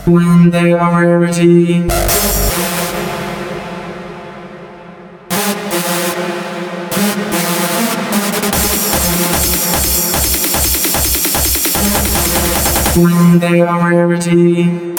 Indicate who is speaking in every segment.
Speaker 1: when they are rarity. When they are rarity.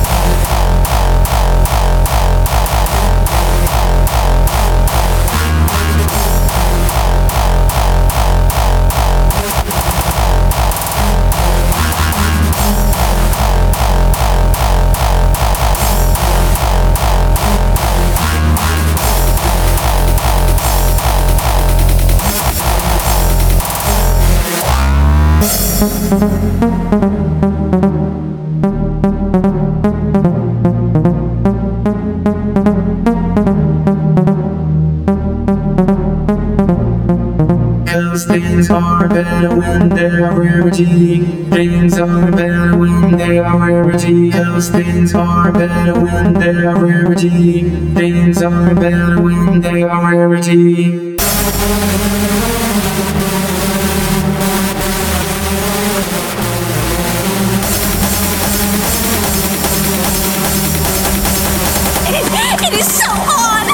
Speaker 1: Cause things are better when they're rarity. Things are better when they are rarity. Cause things are better when they're rarity. Things are better when they are rarity.
Speaker 2: It is so on!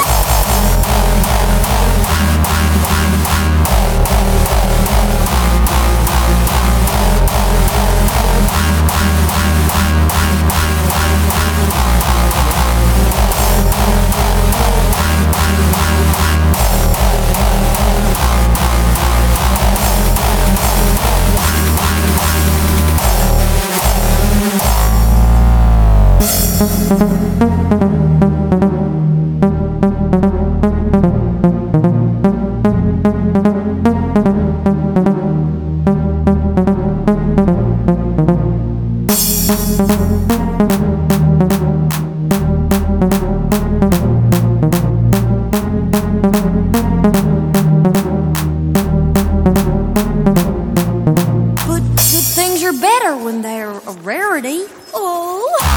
Speaker 2: But good things are better when they're a rarity. Oh.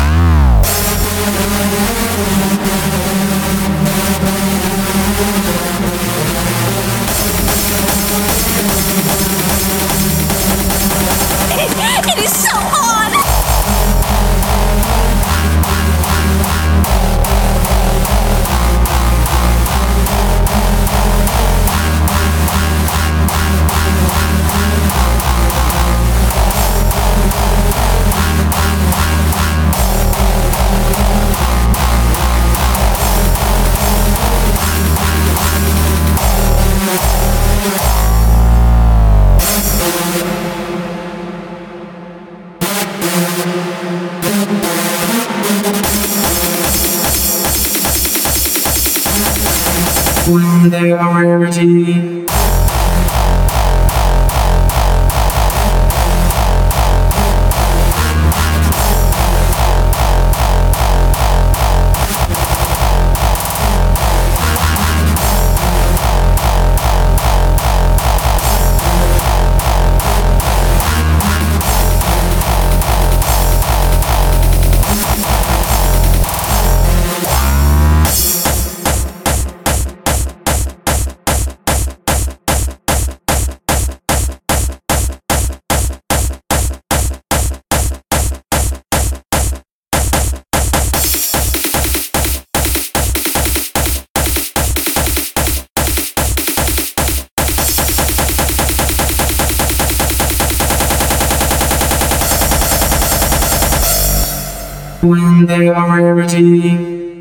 Speaker 2: It is so on!
Speaker 1: When they are rarity. When they are rarity.